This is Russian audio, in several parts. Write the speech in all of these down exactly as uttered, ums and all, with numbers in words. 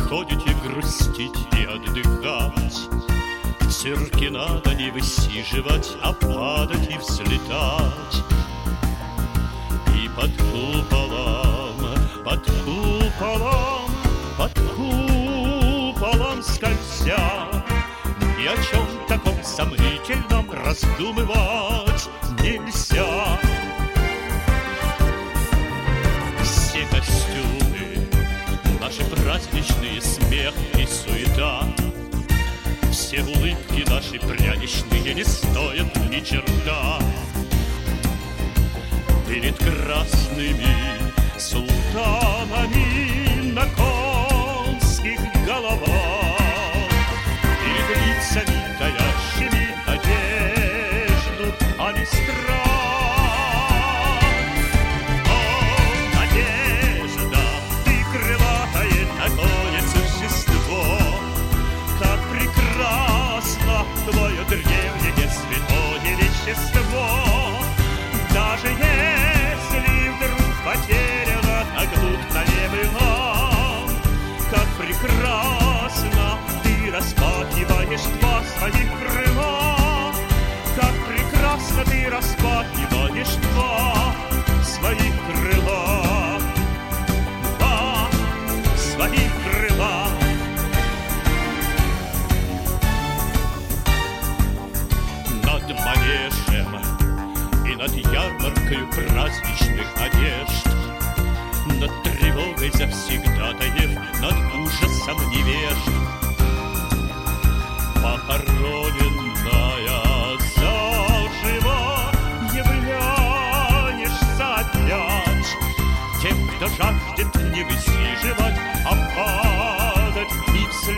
приходите грустить и отдыхать. В цирке надо не высиживать, а падать и взлетать. И под куполом, под куполом, под куполом скользя, ни о чем таком сомнительном раздумывать нельзя. Все костюмы, наши праздничные смех и суета, все улыбки наши пряничные не стоят ни черта. Перед красными султанами на конских головах, перед лицами таящими надежду, а не страх. О, надежда, ты крылатое такое существо, как прекрасно твое древнее святое вещество. Даже если вдруг потеряно, так будто не было, как прекрасно ты распахиваешь два своих крыла, как прекрасно ты распахиваешь два своих крыла, два своих крыла. Над манежем и над ярмаркою праздничных одежд, над тревогой завсегдатаев, над ужасом невежд, похороненная заживо являешься опять тем, кто жаждет не высиживать, а падать и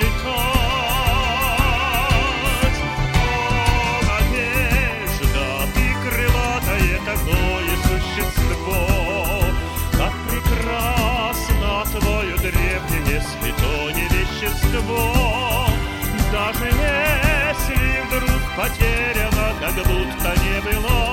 взлетать. О, надежда, ты крылатое такое существо, как прекрасно твое древнее святое вещество. Даже если вдруг потеряно, как будто не было,